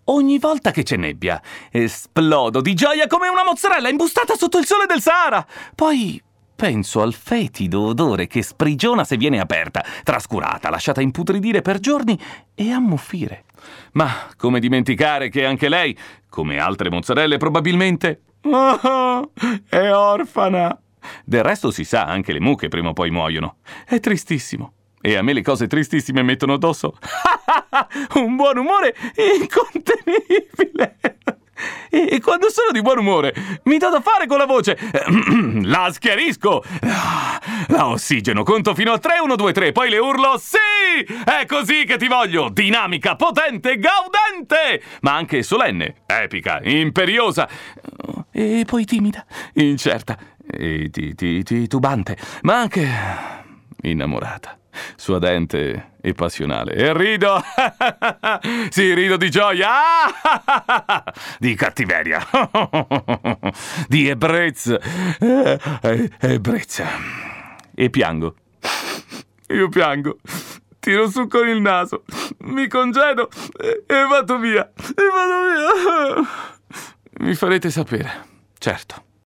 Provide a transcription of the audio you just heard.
Ogni volta che c'è nebbia, esplodo di gioia come una mozzarella imbustata sotto il sole del Sahara. Poi penso al fetido odore che sprigiona se viene aperta, trascurata, lasciata imputridire per giorni e ammuffire. Ma come dimenticare che anche lei, come altre mozzarelle probabilmente, è orfana. Del resto si sa, anche le mucche prima o poi muoiono. È tristissimo. E a me le cose tristissime mettono addosso un buon umore incontenibile. E quando sono di buon umore mi do da fare con la voce. La schiarisco, la ossigeno, conto fino a 3, 1, 2, 3, poi le urlo: sì! È così che ti voglio! Dinamica, potente, gaudente! Ma anche solenne, epica, imperiosa. E poi timida, incerta e titubante, ma anche innamorata, suadente e passionale. E rido, sì, rido di gioia, di cattiveria, di ebbrezza, ebbrezza. E piango. Io piango, tiro su con il naso, mi congedo e vado via. Mi farete sapere, certo.